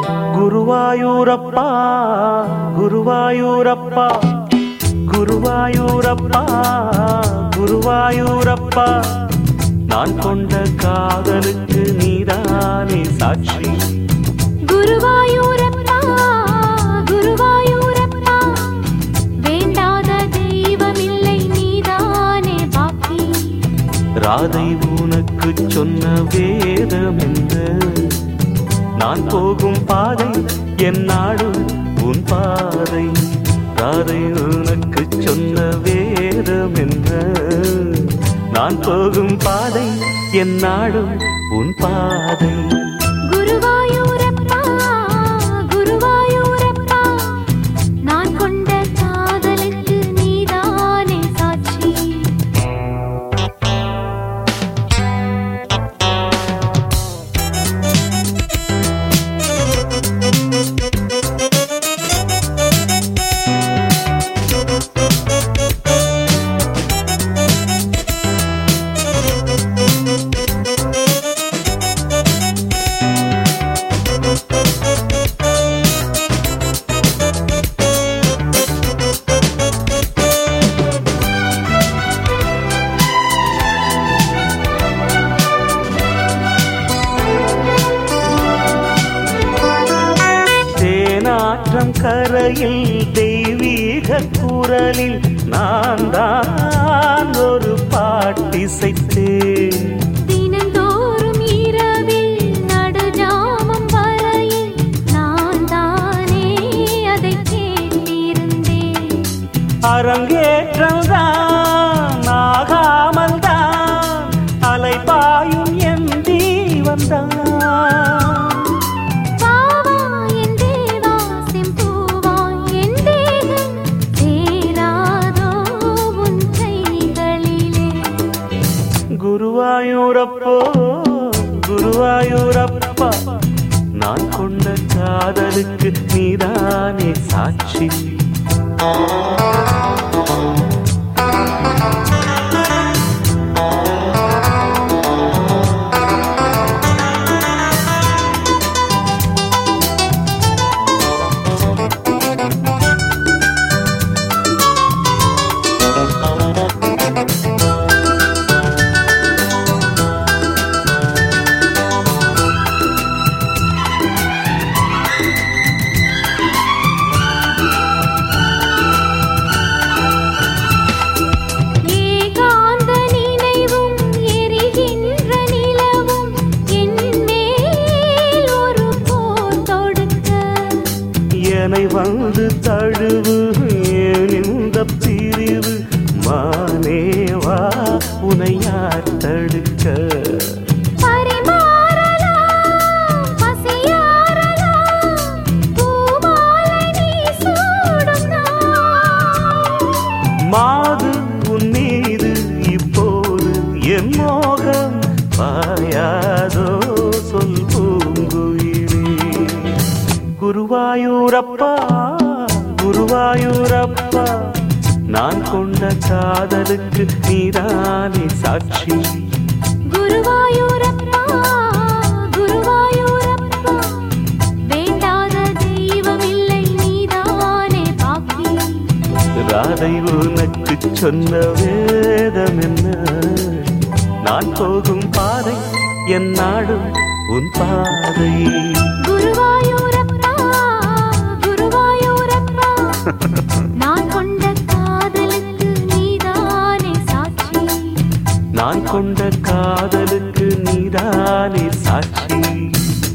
குருவாயூரப்பா குருவாயூரப்பா குருவாயூரப்பா குருவாயூரப்பா நான் கொண்ட காதலுக்கு நீதானே சாட்சி. குருவாயூரப்பா குருவாயூரப்பா வேண்டாத தெய்வமில்லை நீதானே பாக்கி. ராதை உனக்கு சொன்ன வேதம் என்ன? நான் போகும் பாதை என் நாடு உன் பாதை. ராதை உனக்கு சொன்ன வேதம் என்ன? நான் போகும் பாதை என் நாடு உன் பாதை. குருவாயூரப்பா குருவாயூரப்பா நான் கொண்ட காதலுக்கு நீதானே சாட்சி. கரையில் தெய்வீக குரலில் நான் தான் ஒரு பாட்டிசைத்தேன். தினந்தோறும் இரவில் நடுஜாமம் வரையில் நான் தானே அதை கேட்டிருந்தேன். அரங்கேற்றம்தான் ஆகாமல் தான் அலைபாயும் என் தீவந்தான். குருவாயூரப்போ குருவாயூரப்பா நான் கொண்ட காதலுக்கு நீதானே சாட்சி. என்னை வந்து தழுவு இந்த பிரிவு மானேவா உனை யார் தடுக்க? மாது உன் மீது இப்போது என் மோகம் பாயாதோ சொல் பூங்குயிலே. குருவாயூரப்பா குருவாயூரப்பா நான் கொண்ட காதலுக்கு நீதானே சாட்சி. குருவாயூரப்பா குருவாயூரப்பா வேண்டாத தெய்வமில்லை நீதானே பாக்கி. ராதை உனக்கு சொன்ன வேதம் என்ன? நான் போகும் பாதை என் நாடு உன் பாதை. குருவாயூரப்பா குருவாயூரப்பா நான் கொண்ட காதலுக்கு நீதானே சாட்சி. நான் கொண்ட காதலுக்கு நீதானே சாட்சி.